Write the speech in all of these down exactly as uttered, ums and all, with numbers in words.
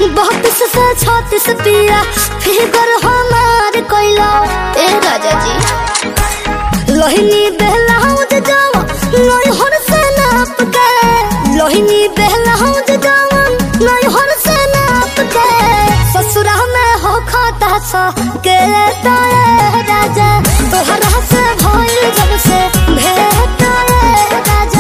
बत्तीस से छत्तीस पिया फिगर हमार कोइला ए राजा जी लोहिनी बहलाउज जावा नई हर से नाप के लोहिनी बहलाउज जावा नई हर से नाप के ससुरा में हो खाता सा के ताए राजा तोहरा से भइल जब से भेट राजा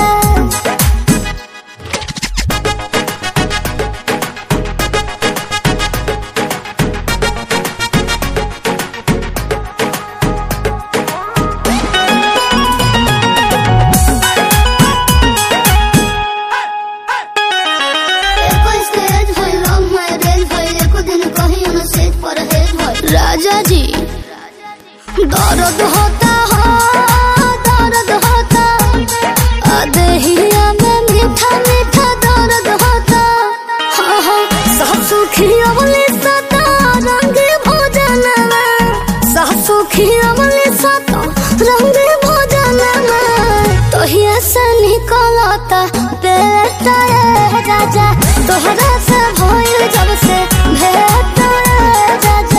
राजा जी दर्द होता हो दर्द होता अदहिया में मीठा मीठा दर्द होता हाँ हाँ सासु खियावली सता रंग भोजन में सासु खियावली सता रंग भोजन में तोहिया से निकलता पेट राजा तोहरा से भइल जब से भेट राजा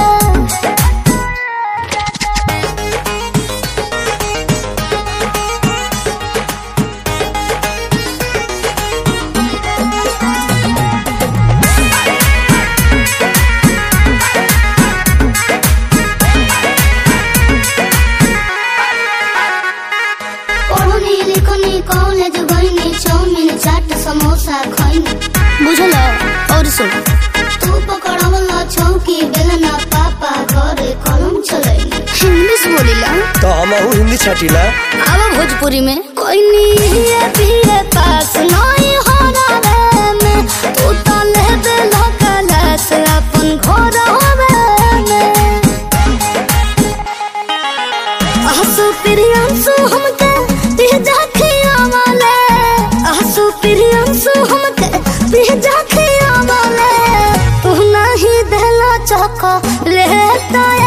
समोसा खाइनी बुझल और सुन तू पकड़वला चौकी बेलना पापा घरे कलम चलैनी इंग्लिश बोलिला तो हमहू हिंदी छटिला अब भोजपुरी में कोई नहीं है पीरे पास नहीं होना रे में तू तो लेबे लकलस अपन घर होवे में आसु प्रियांशु हमके तेजा खियावले आसु प्रियांशु हमके तेजा खियावले तू नहीं देला चको लेता